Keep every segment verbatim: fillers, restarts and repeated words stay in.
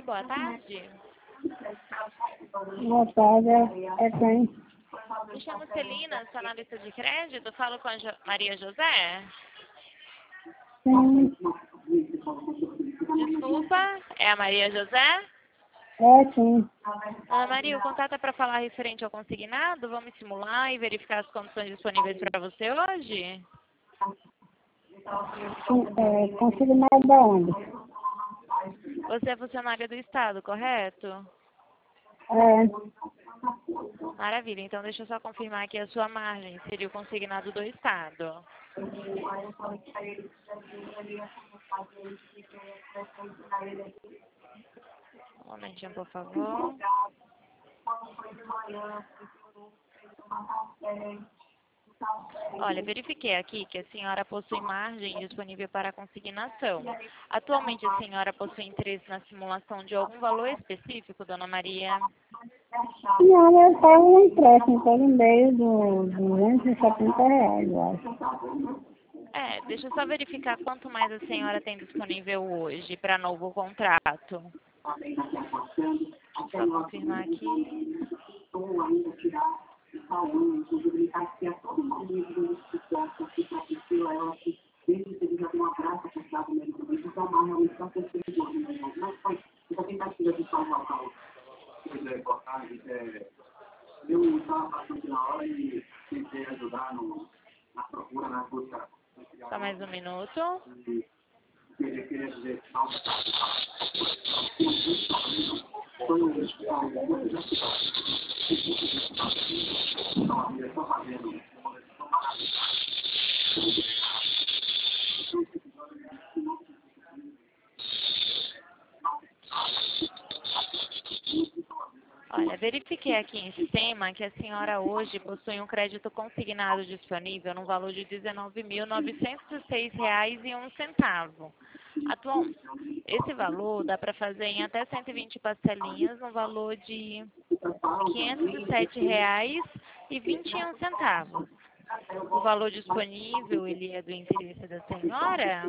boa tarde. Boa tarde, é quem? Me chamo Celina, sou analista de crédito, falo com a jo Maria José. Sim. Desculpa, é a Maria José? É, sim. Ana Maria, o contato é para falar referente ao consignado? Vamos simular e verificar as condições disponíveis para você hoje? Sim, é, consignado da onde? Você é funcionária do Estado, correto? É, Maravilha, então deixa eu só confirmar aqui a sua margem, seria o consignado do Estado. Um momentinho, por favor. Olha, verifiquei aqui que a senhora possui margem disponível para consignação. Atualmente a senhora possui interesse na simulação de algum valor específico, dona Maria? não, eu pago um empréstimo por e-mail de duzentos e setenta reais, eu acho. É, deixa eu só verificar quanto mais a senhora tem disponível hoje para novo contrato. Só confirmar aqui. Só mais um minuto. Olha, verifiquei aqui em sistema que a senhora hoje possui um crédito consignado disponível no valor de dezenove mil novecentos e seis reais e um centavo. Atual, esse valor dá para fazer em até cento e vinte parcelinhas no valor de quinhentos e sete reais e vinte e um centavos. O valor disponível, ele é do interesse da senhora?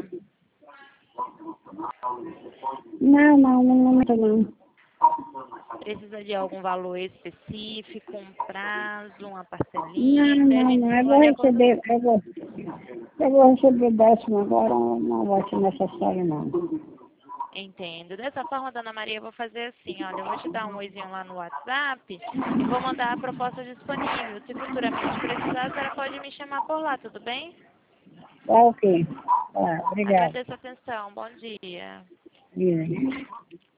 Não, não, não, não, não. Precisa de algum valor específico, um prazo, uma parcelinha? Não, não, Deve não, eu tudo vou de acordo. receber, eu vou, eu vou receber décimo agora, não vai ser necessário não. Entendo. Dessa forma, dona Maria, eu vou fazer assim, olha, eu vou te dar um oizinho lá no WhatsApp e vou mandar a proposta disponível. Se futuramente precisar, a senhora pode me chamar por lá, tudo bem? Tá ok. Tá, obrigado. Agradeço a atenção. Bom dia. Dia.